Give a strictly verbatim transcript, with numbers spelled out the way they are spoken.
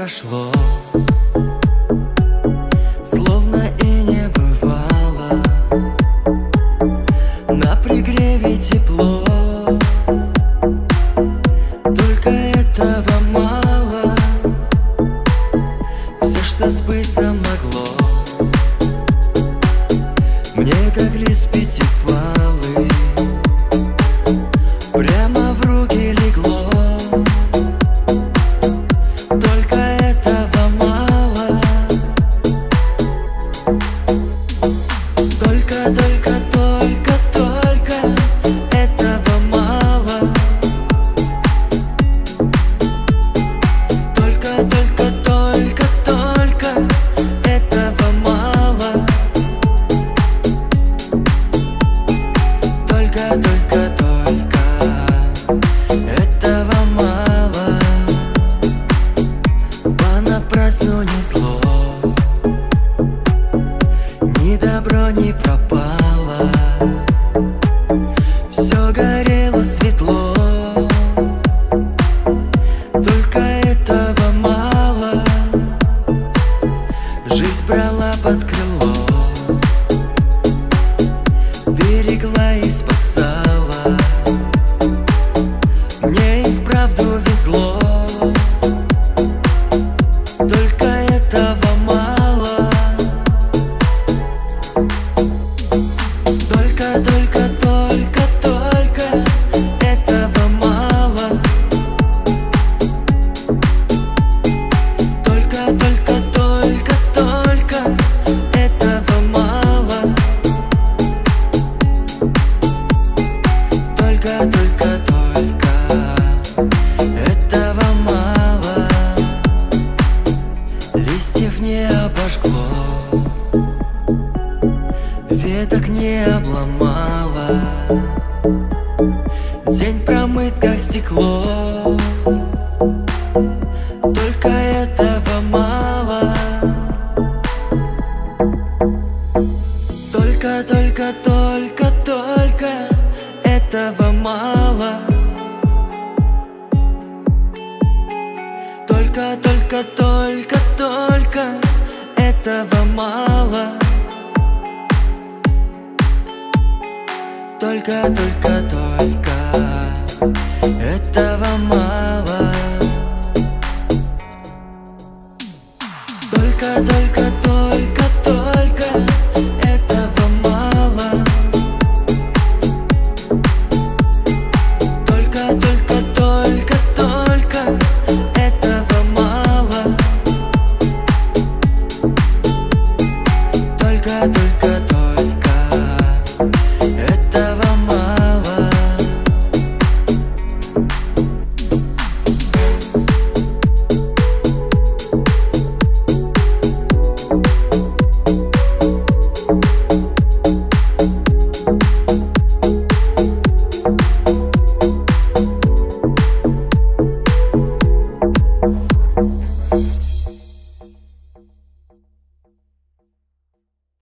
прошло, словно и не бывало. На пригреве тепло, только этого мало. Все, что сбыться могло, мне как лист пятипалый прямо в руки легло. Только этого мало. Только, только, только, только этого мало. Только, только, только, только этого мало. Только, только, только этого мало. Понапрасну не зло, ни добро не пропало. Все горело светло, только этого мало. Жизнь брала под крыло, берегла и спасала. Мне и вправду везло, только этого мало. Только, только, только, только этого мало. Только, только, только, только этого мало. Только, только, только этого мало. Листьев не обожгло, веток не обломало. День промыт, как стекло, только этого мало. Только, только, только, только этого мало. Только, только, только, только этого мало. Только, только, только этого мало. Только, только, только, только этого мало. Только, только, только, только этого мало. Только, только, только этого